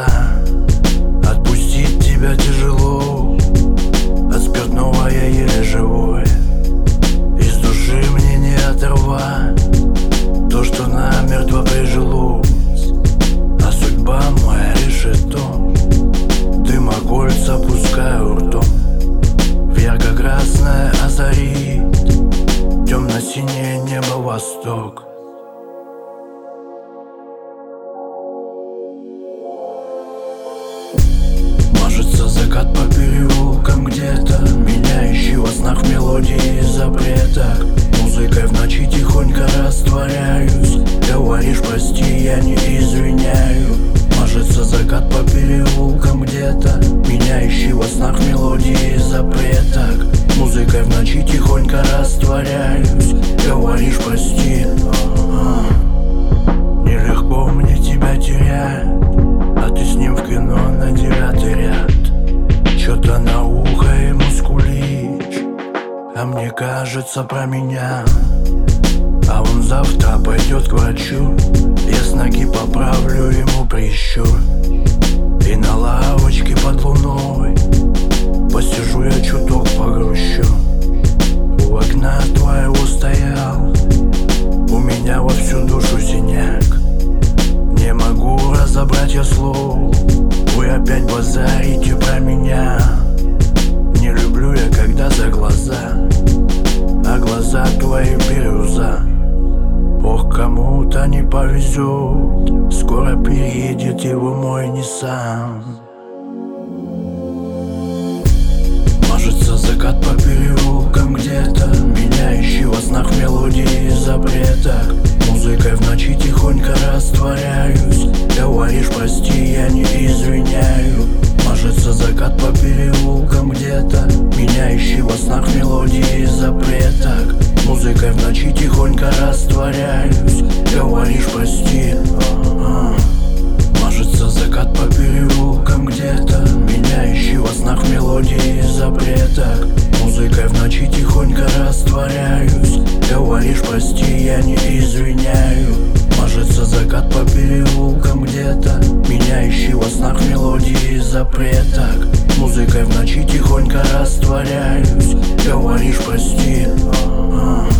Отпустить тебя тяжело, от спиртного я еле живой. Из души мне не оторвать то, что намертво прижилось. А судьба моя решето, дымокольца пускаю ртом. В ярко-красное озарит темно-синее небо восток. Мажется закат по переулкам где-то, меня ищи во снах в мелодии запреток. Музыкой в ночи тихонько растворяюсь. Говоришь прости, я не извиняю. Мажется закат по переулкам где-то, меня ищи во снах в мелодии запреток. Музыкой в ночи тихонько растворяюсь. Говоришь прости, нелегко мне тебя терять, а ты с ним в кино на 9-й ряд. Чё-то на ухо ему скулишь, а мне кажется про меня. А он завтра пойдет к врачу, я с ноги поправлю ему прищур. И на лавочке под луной посижу я чуток погрущу. У окна твоего стоял, у меня во всю душу синяк. Не могу разобрать я слов, вы опять базарите про меня. Не люблю я, когда за глаза, а глаза твои бирюза. Ох, кому-то не повезет, скоро переедет его мой Ниссан. Мажется закат по переулкам где-то, меня ищи во снах в мелодии запреток. Музыкой в ночи тихонько растворяюсь. Говоришь прости, я не извиняю. Мажется закат по переулкам где-то, меня ищи во снах в мелодии запреток. Музыкой в ночи тихонько растворяюсь. Говоришь прости, Мажется закат по переулкам где-то, меня ищи во снах в мелодии запреток. Музыкой в ночи тихонько растворяюсь. Говоришь прости, я не извиняю. Мажется закат по переулкам где-то, меня ищи во снах в мелодии запреток. Музыкой в ночи тихонько растворяюсь. Говоришь прости,